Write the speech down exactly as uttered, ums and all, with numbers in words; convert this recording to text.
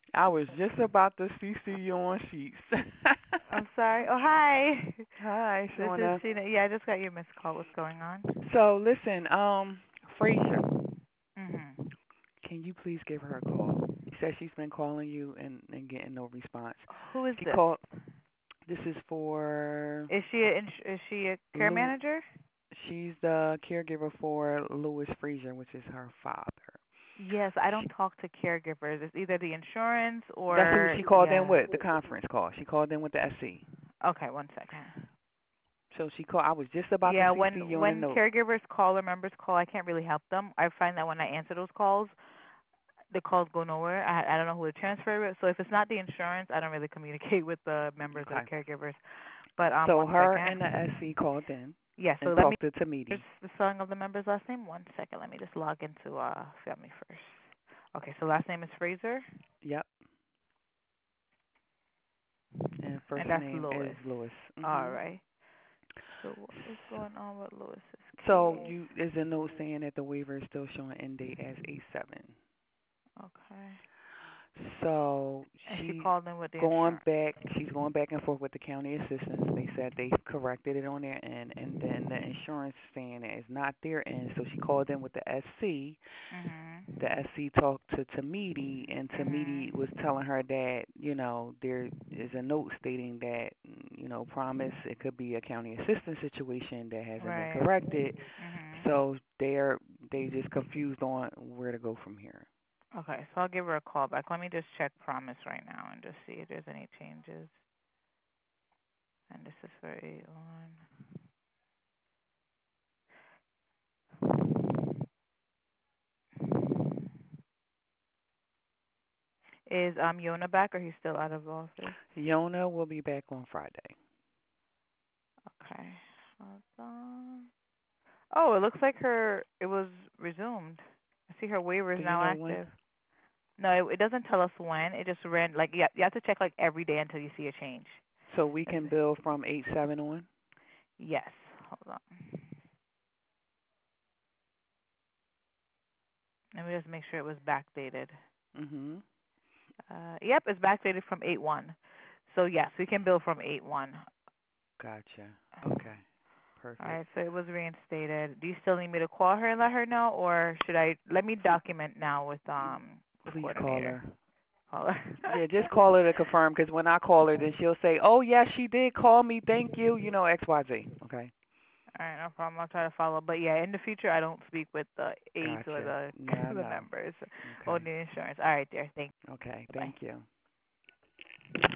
I was just about to C C you on sheets. I'm sorry. Oh, hi. Hi, This is Shauna. Sheena. Yeah, I just got your missed call. What's going on? So listen, um, Frazier, Mhm. can you please give her a call? She said she's been calling you and, and getting no response. Who is She this? called. This is for Is she a, ins- is she a care Lou. manager? She's the caregiver for Louis Frazier, which is her father. Yes, I don't She, talk to caregivers. It's either the insurance that's who or she called in yeah. with. The conference call. She called in with the S C. Okay, one second. So she called. I was just about to Yeah, C C when you in the when note. caregivers call or members call, I can't really help them. I find that when I answer those calls, the calls go nowhere. I I don't know who to transfer it. So if it's not the insurance, I don't really communicate with the members or the Okay. caregivers. But um, So one her and the second. S C called in Yeah, so and let me talked to here's Tamidi. the spelling of the member's last name. One second, let me just log into uh Family First. Okay, so last name is Fraser, Yep. And first and that's name is Lewis. Lewis. All Mhm. right. So what is going on with Lewis's So case? you is a note saying that the waiver is still showing end date as eight seven. Okay. So And she she's called in with the going insurance. back. She's going back and forth with the county assistants. They said they corrected it on their end, and then the insurance saying that it's not their end. So she called in with the S C. The Mhm. S C talked to Tamidi, and Tamidi was Mhm. telling her that you know there is a note stating that mm, you know promise it could be a county assistant situation that hasn't been Right. corrected. Mhm. So they're they just confused on where to go from here. Okay, so I'll give her a call back. Let me just check Promise right now and just see if there's any changes. And this is for eight one. Is um Yona back or he's still out of office? Yona will be back on Friday. Okay. Hold on. Oh, it looks like her it was resumed. I see her waiver is Do you now know when? active. No, it, it doesn't tell us when. It just ran like you have, you have to check like every day until you see a change. So we Let's can see. bill from eight seven on. Yes. Hold on. Let me just make sure it was backdated. Mhm. Uh, yep, it's backdated from eight one. So yes, we can bill from eight one. Gotcha. Okay. All Perfect. right, so it was reinstated. Do you still need me to call her and let her know, or should I let me P- document now with um the Please call coordinator? her. Call her. Yeah, just call her to confirm. Because when I call her, then she'll say, "Oh yes, she did call me. Thank you." You know X Y Z. Okay. All right, no problem. I'll try to follow. But yeah, in the future, I don't speak with the aides or Gotcha. the No, the no. members or Okay. the insurance. All right, dear. Thank Okay. you. Bye. Thank you.